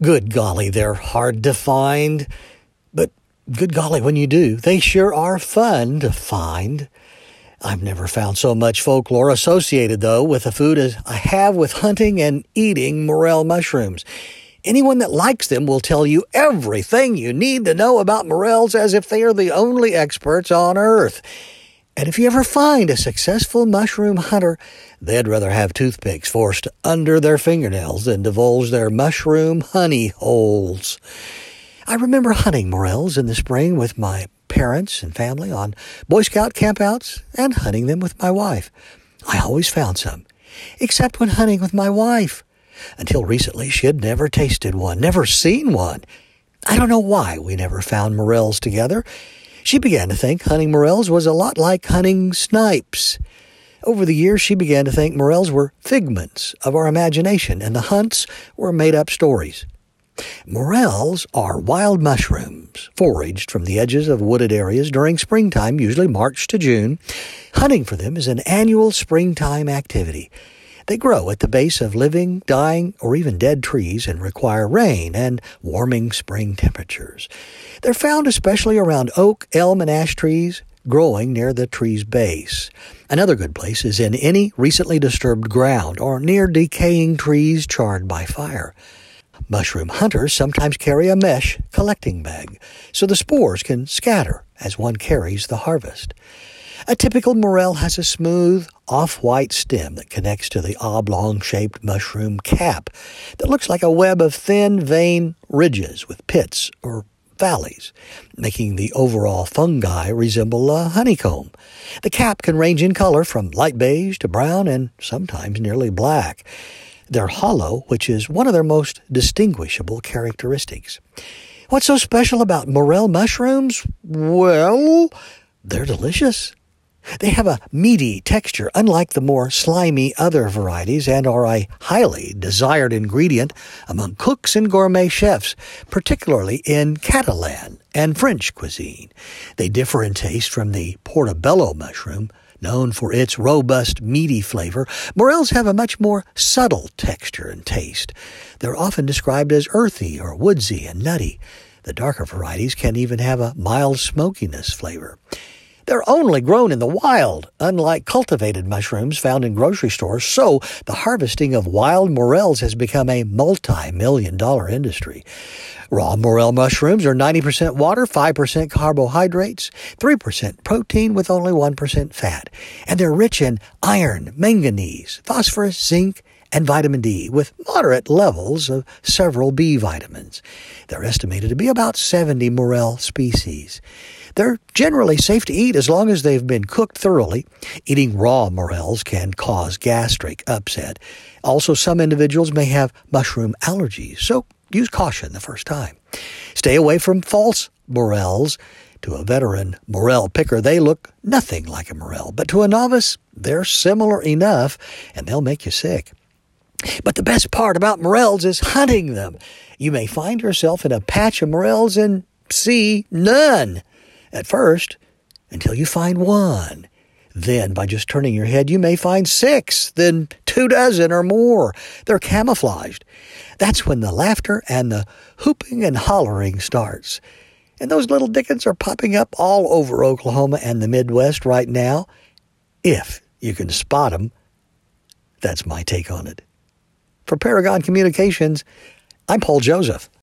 Good golly, they're hard to find. But good golly, when you do, they sure are fun to find. I've never found so much folklore associated, though, with a food as I have with hunting and eating morel mushrooms. Anyone that likes them will tell you everything you need to know about morels as if they are the only experts on Earth. And if you ever find a successful mushroom hunter, they'd rather have toothpicks forced under their fingernails than divulge their mushroom honey holes. I remember hunting morels in the spring with my parents and family on Boy Scout campouts and hunting them with my wife. I always found some, except when hunting with my wife. Until recently, she had never tasted one, never seen one. I don't know why we never found morels together. She began to think hunting morels was a lot like hunting snipes. Over the years, she began to think morels were figments of our imagination, and the hunts were made-up stories. Morels are wild mushrooms, foraged from the edges of wooded areas during springtime, usually March to June. Hunting for them is an annual springtime activity. They grow at the base of living, dying, or even dead trees and require rain and warming spring temperatures. They're found especially around oak, elm, and ash trees, growing near the tree's base. Another good place is in any recently disturbed ground or near decaying trees charred by fire. Mushroom hunters sometimes carry a mesh collecting bag, so the spores can scatter as one carries the harvest. A typical morel has a smooth, off-white stem that connects to the oblong-shaped mushroom cap that looks like a web of thin vein ridges with pits or valleys, making the overall fungi resemble a honeycomb. The cap can range in color from light beige to brown and sometimes nearly black. They're hollow, which is one of their most distinguishable characteristics. What's so special about morel mushrooms? Well, they're delicious. They have a meaty texture, unlike the more slimy other varieties, and are a highly desired ingredient among cooks and gourmet chefs, particularly in Catalan and French cuisine. They differ in taste from the portobello mushroom, known for its robust, meaty flavor. Morels have a much more subtle texture and taste. They're often described as earthy or woodsy and nutty. The darker varieties can even have a mild smokiness flavor. They're only grown in the wild, unlike cultivated mushrooms found in grocery stores, so the harvesting of wild morels has become a multi-million-dollar industry. Raw morel mushrooms are 90% water, 5% carbohydrates, 3% protein with only 1% fat, and they're rich in iron, manganese, phosphorus, zinc, and vitamin D, with moderate levels of several B vitamins. They're estimated to be about 70 morel species. They're generally safe to eat as long as they've been cooked thoroughly. Eating raw morels can cause gastric upset. Also, some individuals may have mushroom allergies, so use caution the first time. Stay away from false morels. To a veteran morel picker, they look nothing like a morel, but to a novice, they're similar enough, and they'll make you sick. But the best part about morels is hunting them. You may find yourself in a patch of morels and see none at first, until you find one. Then, by just turning your head, you may find 6, then 24 or more. They're camouflaged. That's when the laughter and the hooping and hollering starts. And those little dickens are popping up all over Oklahoma and the Midwest right now. If you can spot them, that's my take on it. For Paragon Communications, I'm Paul Joseph.